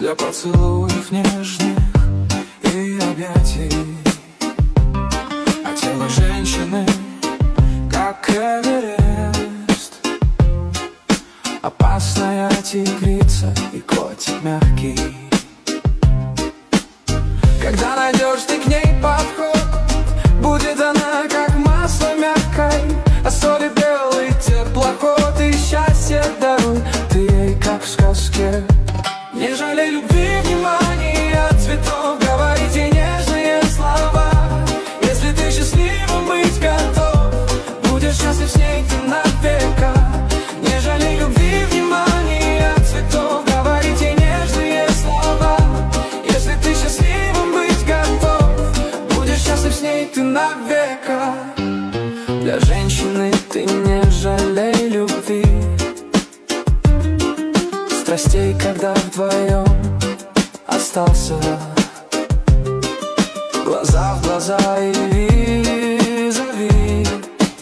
для поцелуев нежных и объятий. А тело женщины, как Эверест, опасная тигрица и котик мягкий. Когда найдешь ты к ней подход, будет она как масло мягкой, а соли белый теплоход и счастье даруй ты ей, как в сказке. Не жалей любви, внимания, цветов, говорите нежные слова. Если ты счастливым быть готов, будешь счастлив с ней ты навека. Не жалей любви, внимания, цветов, говорите нежные слова. Если ты счастливым быть готов, будешь счастлив с ней ты навека. Для женщины ты не жалей любви, страстей, когда вдвоем остался. Глаза в глаза и визави,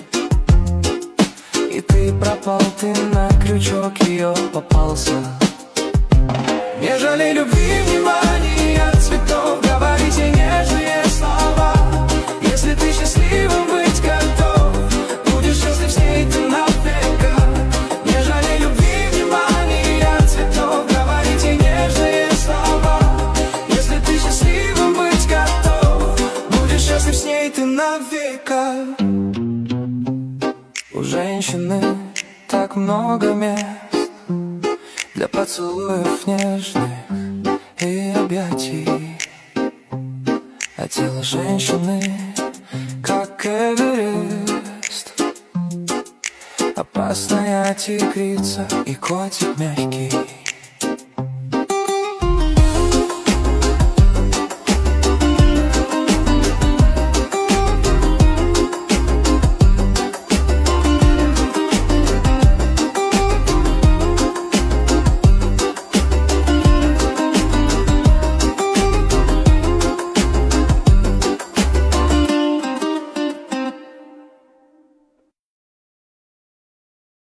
и ты пропал, ты на крючок ее попался. Не жалей любви, внимания, цветов, говорите нежные слова. Если ты счастливым быть готов, будешь счастлив с ней ты навека. Не жалей любви, внимания, цветов, говорите нежные слова. Если ты счастливым быть готов, будешь счастлив с ней ты навека. У женщины так много мест для поцелуев нежных и объятий. А тело женщины, как Эверест, опасная тигрица и котик мягкий.